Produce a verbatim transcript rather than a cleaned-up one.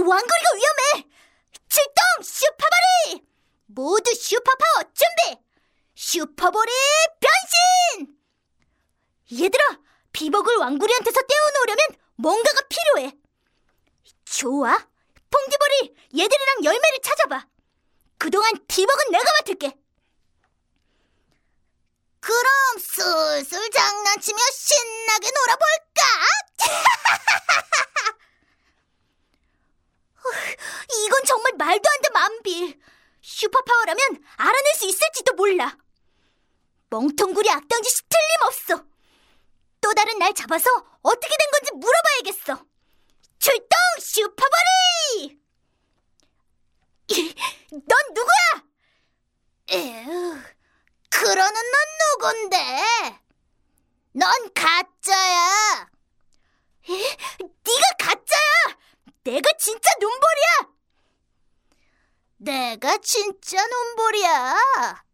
왕거리가 위험해! 출동 슈퍼볼이! 모두 슈퍼파워 준비! 슈퍼볼이 변신! 얘들아, 비버글 왕구리한테서 떼어놓으려면 뭔가가 필요해. 좋아, 퐁디볼이 얘들이랑 열매를 찾아봐. 그동안 비버은 내가 맡을게. 그럼 슬슬 장난치며 신나게 놀아볼까? 이건 정말 말도 안 돼, 만빌. 슈퍼파워라면 알아낼 수 있을지도 몰라. 멍텅구리 악당 짓이 틀림없어. 또 다른 날 잡아서 어떻게 된 건지 물어봐야겠어. 출동 슈퍼볼이! 넌 누구야? 에휴, 그러는 넌 누군데? 넌 가짜야. 에? 네가 가짜야. 내가 진짜 눈보리야. 내가 진짜 눈보리야.